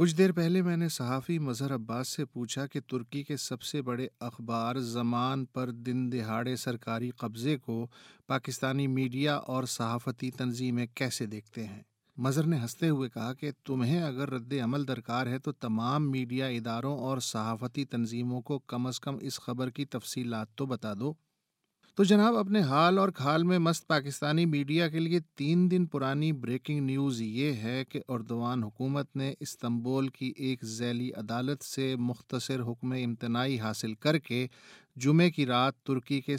کچھ دیر پہلے میں نے صحافی مظہر عباس سے پوچھا کہ ترکی کے سب سے بڑے اخبار زمان پر دن دہاڑے سرکاری قبضے کو پاکستانی میڈیا اور صحافتی تنظیمیں کیسے دیکھتے ہیں۔ مظہر نے ہنستے ہوئے کہا کہ تمہیں اگر رد عمل درکار ہے تو تمام میڈیا اداروں اور صحافتی تنظیموں کو کم از کم اس خبر کی تفصیلات تو بتا دو۔ تو جناب، اپنے حال اور کھال میں مست پاکستانی میڈیا کے لیے 3 دن پرانی بریکنگ نیوز یہ ہے کہ اردوان حکومت نے استنبول کی ایک ذیلی عدالت سے مختصر حکم امتناعی حاصل کر کے جمعے کی رات ترکی کے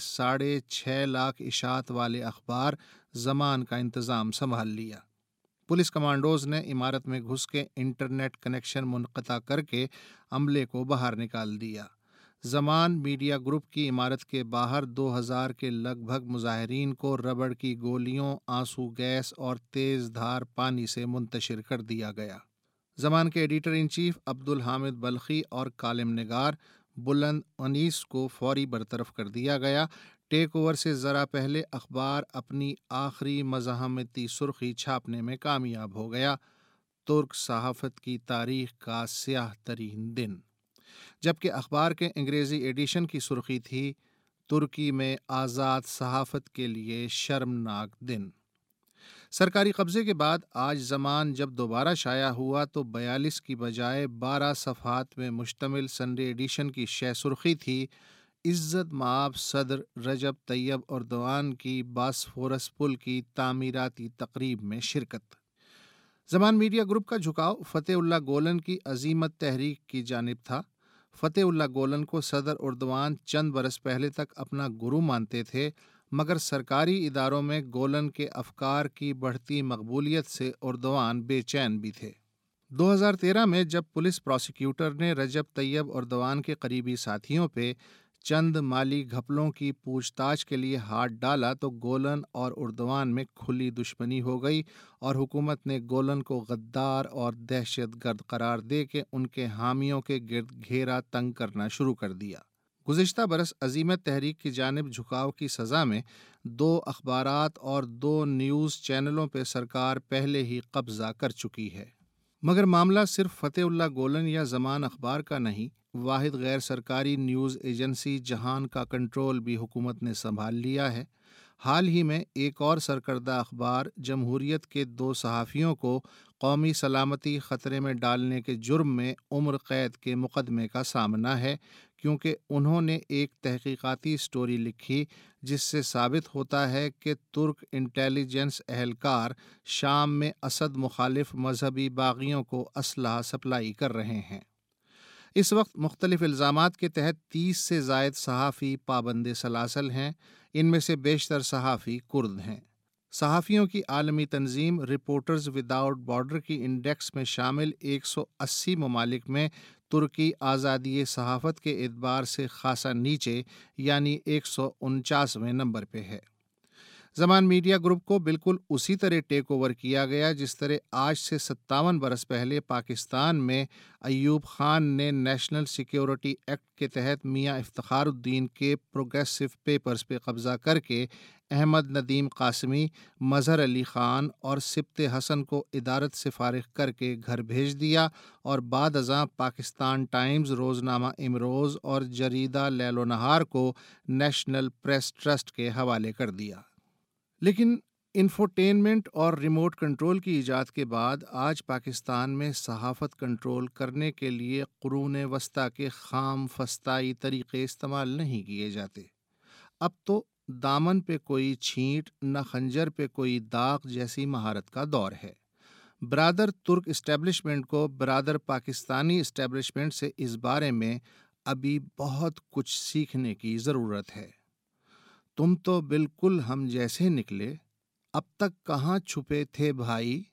6.5 لاکھ اشاعت والے اخبار زمان کا انتظام سنبھال لیا۔ پولیس کمانڈوز نے عمارت میں گھس کے انٹرنیٹ کنیکشن منقطع کر کے عملے کو باہر نکال دیا۔ زمان میڈیا گروپ کی عمارت کے باہر 2000 کے لگ بھگ مظاہرین کو ربڑ کی گولیوں، آنسو گیس اور تیز دھار پانی سے منتشر کر دیا گیا۔ زمان کے editor in chief Abdulhamid Balkhi اور کالم نگار بلند انیس کو فوری برطرف کر دیا گیا۔ ٹیک اوور سے ذرا پہلے اخبار اپنی آخری مزاحمتی سرخی چھاپنے میں کامیاب ہو گیا: ترک صحافت کی تاریخ کا سیاہ ترین دن۔ جبکہ اخبار کے انگریزی ایڈیشن کی سرخی تھی: ترکی میں آزاد صحافت کے لیے شرمناک دن۔ سرکاری قبضے کے بعد آج زمان جب دوبارہ شائع ہوا تو 42 کی بجائے 12 صفحات میں مشتمل سنڈے ایڈیشن کی شہ سرخی تھی: عزت مآب صدر رجب طیب اردوان کی باسفورس پل کی تعمیراتی تقریب میں شرکت۔ زمان میڈیا گروپ کا جھکاؤ فتح اللہ گولن کی عزیمت تحریک کی جانب تھا۔ فتح اللہ گولن کو صدر اردوان چند برس پہلے تک اپنا گرو مانتے تھے، مگر سرکاری اداروں میں گولن کے افکار کی بڑھتی مقبولیت سے اردوان بے چین بھی تھے۔ 2013 میں جب پولیس پراسیکیوٹر نے رجب طیب اردوان کے قریبی ساتھیوں پہ چند مالی گھپلوں کی پوچھ تاچھ کے لیے ہاتھ ڈالا تو گولن اور اردوان میں کھلی دشمنی ہو گئی اور حکومت نے گولن کو غدار اور دہشت گرد قرار دے کے ان کے حامیوں کے گرد گھیرا تنگ کرنا شروع کر دیا۔ گزشتہ برس عزیمت تحریک کی جانب جھکاؤ کی سزا میں 2 اخبارات اور 2 نیوز چینلوں پہ سرکار پہلے ہی قبضہ کر چکی ہے۔ مگر معاملہ صرف فتح اللہ گولن یا زمان اخبار کا نہیں، واحد غیر سرکاری نیوز ایجنسی جہان کا کنٹرول بھی حکومت نے سنبھال لیا ہے۔ حال ہی میں ایک اور سرکردہ اخبار جمہوریت کے 2 صحافیوں کو قومی سلامتی خطرے میں ڈالنے کے جرم میں عمر قید کے مقدمے کا سامنا ہے، کیونکہ انہوں نے ایک تحقیقاتی سٹوری لکھی جس سے ثابت ہوتا ہے کہ ترک انٹیلیجنس اہلکار شام میں اسد مخالف مذہبی باغیوں کو اسلحہ سپلائی کر رہے ہیں۔ اس وقت مختلف الزامات کے تحت 30 سے زائد صحافی پابند سلاسل ہیں، ان میں سے بیشتر صحافی کرد ہیں۔ صحافیوں کی عالمی تنظیم رپورٹرز وداؤٹ بارڈر کی انڈیکس میں شامل 180 ممالک میں ترکی آزادی صحافت کے اعتبار سے خاصا نیچے، یعنی 149ویں نمبر پہ ہے۔ زمان میڈیا گروپ کو بالکل اسی طرح ٹیک اوور کیا گیا جس طرح آج سے 57 برس پہلے پاکستان میں ایوب خان نے نیشنل سیکیورٹی ایکٹ کے تحت میاں افتخار الدین کے پروگریسو پیپرز پہ قبضہ کر کے احمد ندیم قاسمی، مظہر علی خان اور سبط حسن کو ادارت سے فارغ کر کے گھر بھیج دیا اور بعد ازاں پاکستان ٹائمز، روزنامہ امروز اور جریدہ لیل و نہار کو نیشنل پریس ٹرسٹ کے حوالے کر دیا۔ لیکن انفوٹینمنٹ اور ریموٹ کنٹرول کی ایجاد کے بعد آج پاکستان میں صحافت کنٹرول کرنے کے لیے قرون وسطیٰ کے خام فسطائی طریقے استعمال نہیں کیے جاتے۔ اب تو دامن پہ کوئی چھینٹ نہ خنجر پہ کوئی داغ جیسی مہارت کا دور ہے۔ برادر ترک اسٹیبلشمنٹ کو برادر پاکستانی اسٹیبلشمنٹ سے اس بارے میں ابھی بہت کچھ سیکھنے کی ضرورت ہے۔ تم تو بالکل ہم جیسے نکلے، اب تک کہاں چھپے تھے بھائی؟